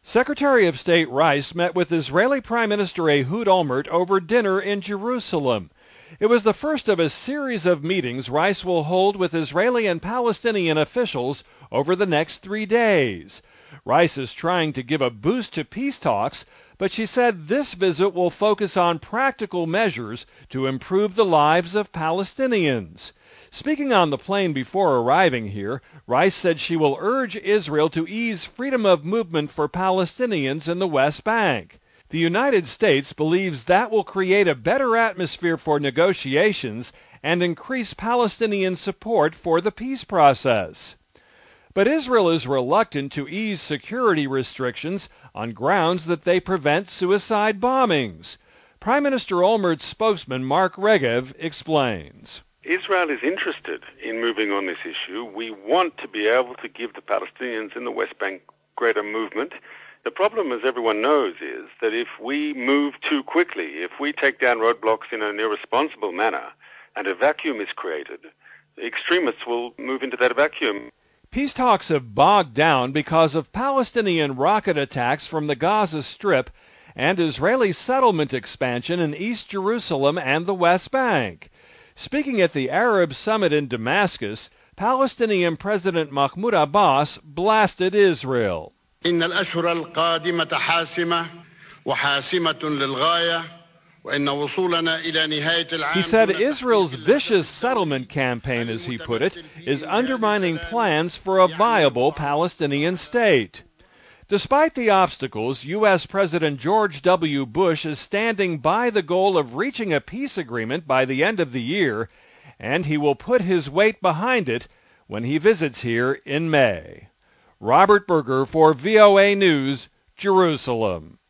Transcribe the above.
Secretary of State Rice met with Israeli Prime Minister Ehud Olmert over dinner in Jerusalem. It was the first of a series of meetings Rice will hold with Israeli and Palestinian officials over the next 3 days. Rice is trying to give a boost to peace talks, but she said this visit will focus on practical measures to improve the lives of Palestinians. Speaking on the plane before arriving here, Rice said she will urge Israel to ease freedom of movement for Palestinians in the West Bank. The United States believes that will create a better atmosphere for negotiations and increase Palestinian support for the peace process. But Israel is reluctant to ease security restrictions on grounds that they prevent suicide bombings. Prime Minister Olmert's spokesman Mark Regev explains. Israel is interested in moving on this issue. We want to be able to give the Palestinians in the West Bank greater movement. The problem, as everyone knows, is that if we move too quickly, if we take down roadblocks in an irresponsible manner and a vacuum is created, the extremists will move into that vacuum. Peace talks have bogged down because of Palestinian rocket attacks from the Gaza Strip and Israeli settlement expansion in East Jerusalem and the West Bank. Speaking at the Arab Summit in Damascus, Palestinian President Mahmoud Abbas blasted Israel. إن الأشهر القادمة حاسمة وحاسمة للغاية وإن وصولنا إلى نهاية العام. He said Israel's vicious settlement campaign, as he put it, is undermining plans for a viable Palestinian state. Despite the obstacles, U.S. President George W. Bush is standing by the goal of reaching a peace agreement by the end of the year, and he will put his weight behind it when he visits here in May. Robert Berger for VOA News, Jerusalem.